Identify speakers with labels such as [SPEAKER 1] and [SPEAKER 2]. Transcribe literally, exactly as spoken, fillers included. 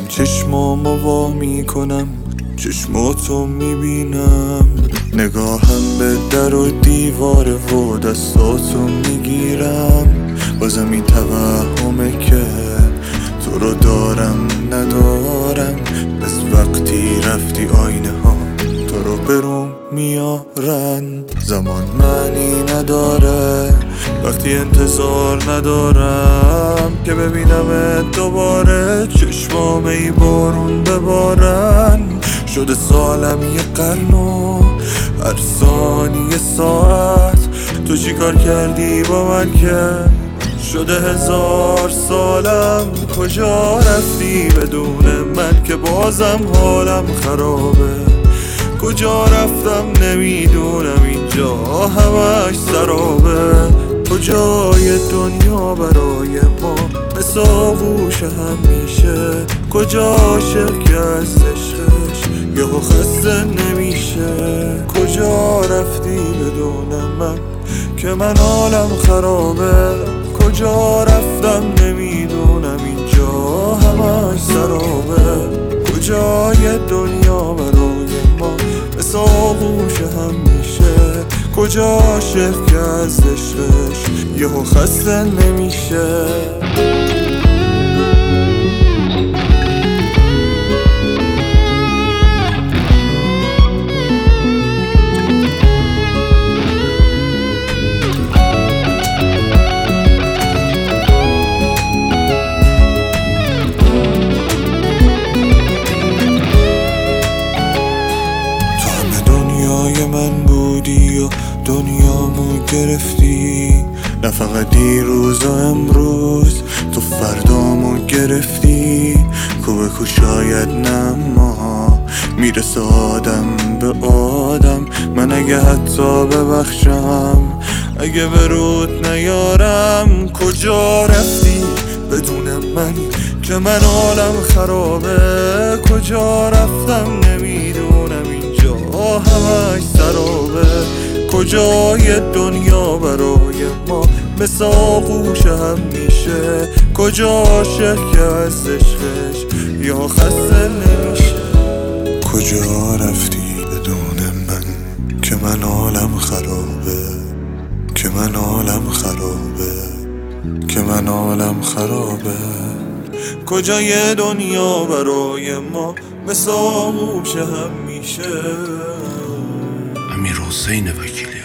[SPEAKER 1] چشمامو وا میکنم، چشماتو میبینم، نگاهم به در و دیواره و دستاتو میگیرم. بازم این توهمه که تو رو دارم ندارم، از وقتی رفتی آینه ها تو رو بروم میارن. زمان معنی نداره وقتی انتظار ندارم که ببینم دوباره، چشمام ای بارون ببارن. شده سالم یه قرن و هر ثانیه ساعت تو چی کار کردی با من که شده هزار سالم. کجا رفتی بدون من که بازم حالم خرابه، کجا رفتم نمیدونم اینجا همش سرابه. کجای دنیا برای ما مثل آغوش همیشه، کجا عاشق که از عشقش یهو خسته نمیشه. کجا رفتی بدون من که من حالم خرابه، کجا رفتم نمیدونم اینجا همش سرابه. کجای دنیا برای ما مثل آغوش همیشه، کجا عاشق که از عشقش یهو خسته نمیشه. من بودی و دنیامو گرفتی، نه فقط دیروز و امروز تو فردامو گرفتی. کوبه کو شاید نما میرسه آدم به آدم، من اگه حتی ببخشم اگه برود نیارم. کجا رفتی بدون من که من حالم خرابه، کجا رفتم نمیدونم اینجا همش سرابه. کجای دنیا برای ما مثل آغوش همیشه، کجا عاشق که از عشقش یا خسته نمیشه. کجا رفتی بدون من که من حالم خرابه، که من حالم خرابه، که من حالم خرابه. کجای دنیا برای ما مثل آغوش همیشه.
[SPEAKER 2] امیر حسین وکیلی